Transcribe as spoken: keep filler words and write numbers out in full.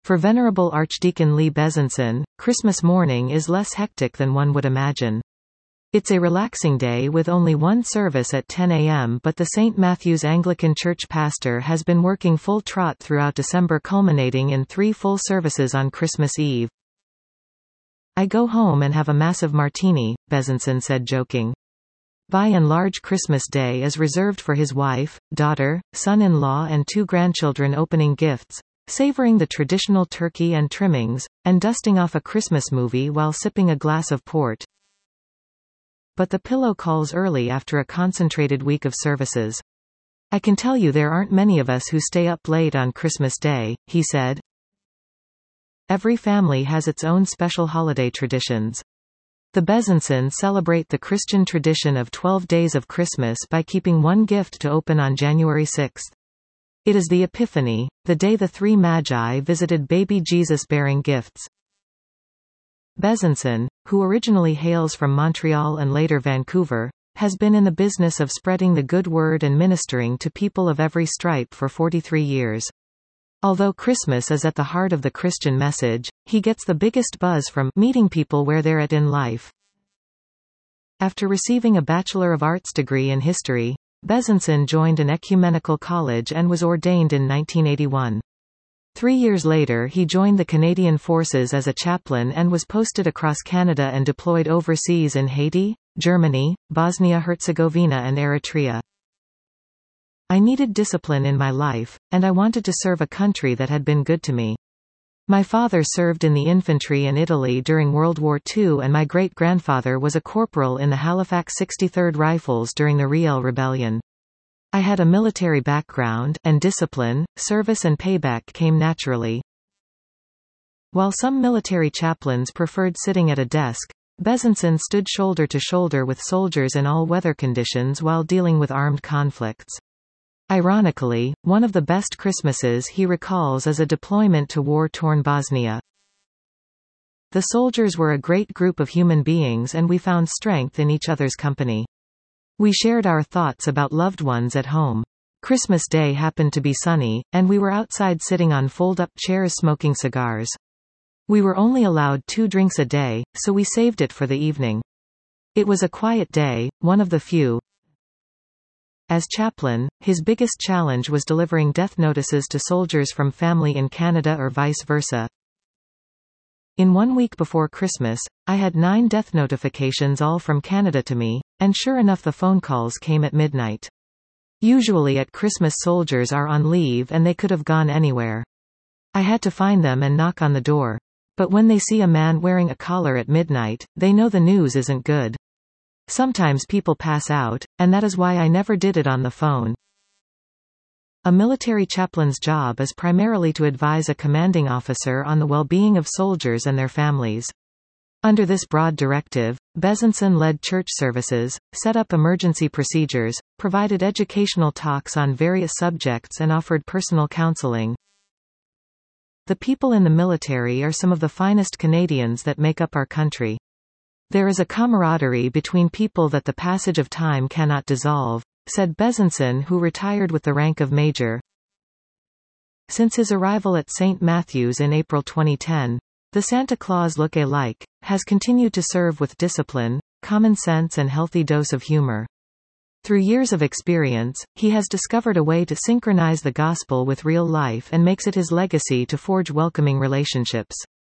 For Venerable Archdeacon Lee Besançon, Christmas morning is less hectic than one would imagine. It's a relaxing day with only one service at ten a m but the Saint Matthew's Anglican Church pastor has been working full trot throughout December, culminating in three full services on Christmas Eve. "I go home and have a massive martini," Besançon said, joking. By and large, Christmas Day is reserved for his wife, daughter, son-in-law and two grandchildren opening gifts, savoring the traditional turkey and trimmings, and dusting off a Christmas movie while sipping a glass of port. But the pillow calls early after a concentrated week of services. "I can tell you there aren't many of us who stay up late on Christmas Day," he said. Every family has its own special holiday traditions. The Besançons celebrate the Christian tradition of twelve days of Christmas by keeping one gift to open on January sixth. It is the Epiphany, the day the three Magi visited baby Jesus bearing gifts. Besançon, who originally hails from Montreal and later Vancouver, has been in the business of spreading the good word and ministering to people of every stripe for forty-three years. Although Christmas is at the heart of the Christian message, he gets the biggest buzz from meeting people where they're at in life. After receiving a Bachelor of Arts degree in history, Besançon joined an ecumenical college and was ordained in nineteen eighty-one. Three years later he joined the Canadian Forces as a chaplain and was posted across Canada and deployed overseas in Haiti, Germany, Bosnia-Herzegovina and Eritrea. "I needed discipline in my life, and I wanted to serve a country that had been good to me. My father served in the infantry in Italy during World War Two and my great-grandfather was a corporal in the Halifax sixty-third Rifles during the Riel Rebellion. I had a military background, and discipline, service and payback came naturally." While some military chaplains preferred sitting at a desk, Besançon stood shoulder to shoulder with soldiers in all weather conditions while dealing with armed conflicts. Ironically, one of the best Christmases he recalls is a deployment to war-torn Bosnia. "The soldiers were a great group of human beings and we found strength in each other's company. We shared our thoughts about loved ones at home. Christmas Day happened to be sunny, and we were outside sitting on fold-up chairs smoking cigars. We were only allowed two drinks a day, so we saved it for the evening. It was a quiet day, one of the few." As chaplain, his biggest challenge was delivering death notices to soldiers from family in Canada or vice versa. "In one week before Christmas, I had nine death notifications all from Canada to me, and sure enough the phone calls came at midnight. Usually at Christmas soldiers are on leave and they could have gone anywhere. I had to find them and knock on the door. But when they see a man wearing a collar at midnight, they know the news isn't good. Sometimes people pass out, and that is why I never did it on the phone." A military chaplain's job is primarily to advise a commanding officer on the well-being of soldiers and their families. Under this broad directive, Besançon led church services, set up emergency procedures, provided educational talks on various subjects and offered personal counseling. "The people in the military are some of the finest Canadians that make up our country. There is a camaraderie between people that the passage of time cannot dissolve," said Besançon, who retired with the rank of major. Since his arrival at Saint Matthew's in April twenty ten, the Santa Claus look-alike has continued to serve with discipline, common sense and healthy dose of humor. Through years of experience, he has discovered a way to synchronize the gospel with real life and makes it his legacy to forge welcoming relationships.